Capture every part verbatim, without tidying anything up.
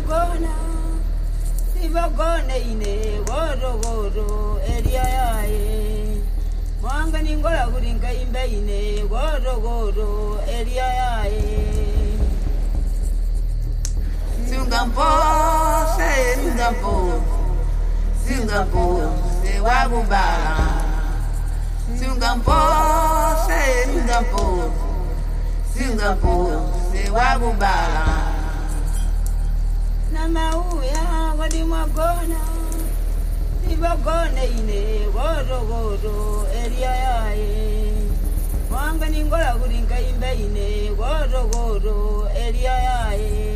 magona ibagone ine goro goro eria yae mwanga ningola kuringa imbe ine goro goro eria yae Singapore, Singapore, Singapore, se wagubala. Singapore, Singapore, Singapore, se wagubala. Na mauya wadi magona ibagone ine goro goro eria yae mwanga ningola kuringa imbe ine goro goro eria yae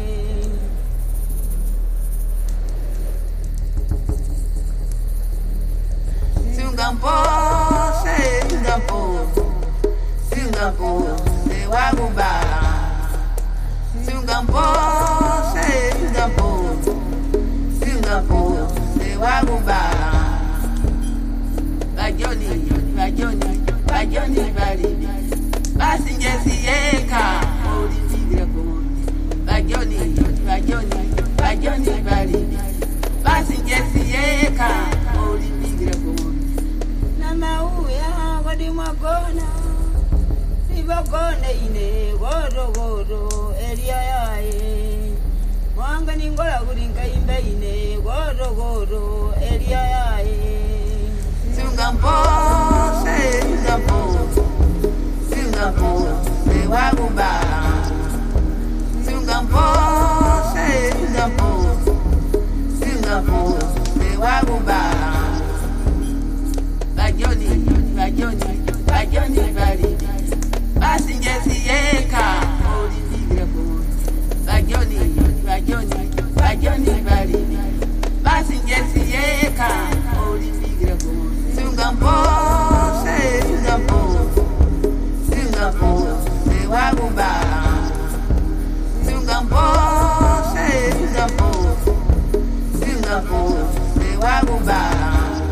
Singapore, Singapore, Singapore, se wagubala. Singapore, Singapore, Singapore, se wagubala. Bajoni, bajoni, bajoni bari. Basinje siyeka, ori tigre kondi. Bajoni, bajoni, bajoni bari. Basinje siyeka, ori tigre kondi. Mauya wadi magona ibagone ine goro goro eria yae mwanga ningola kuringa imbe ine goro goro eria yae Singapore, Singapore, Singapore, se wagubala. Singapore, Singapore, Singapore, se wagubala. Bajoni, bajoni, bajoni bari. Basinje siyeka, ori tigre kondi. Bajoni, bajoni, bajoni bari. Basinje siyeka, ori tigre kondi. Singapore, Singapore, Singapore, se wagubala. Singapore, Singapore, Singapore, se wagubala.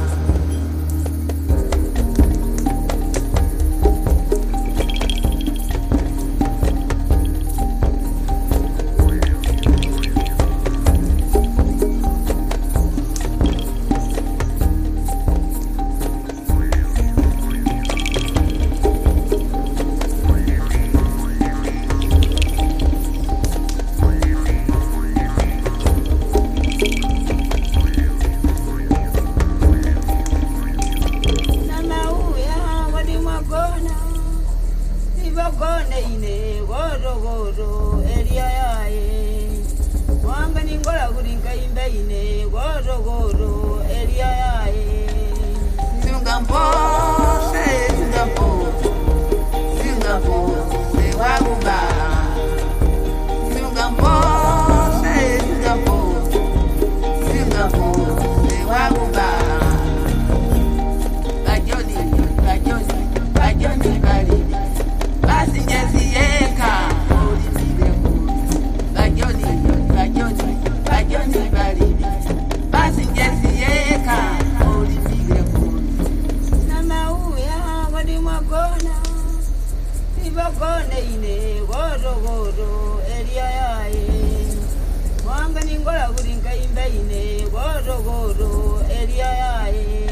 ibagone ine goro goro eria yae mwanga ningola kuringa imbe ine goro goro eria yae Singapore, Singapore, Singapore, se wagubala. Singapore, Singapore, Singapore, se wagubala. Bajoni, bajoni, bajoni bari. Basinje siyeka, ori tigre kondi. Bajoni, bajoni, bajoni bari. Basinje siyeka, ori tigre kondi. na mauya wadi magona ibagone ine goro goro eria yae mwanga ningola kuringa imbe ine goro goro eria yae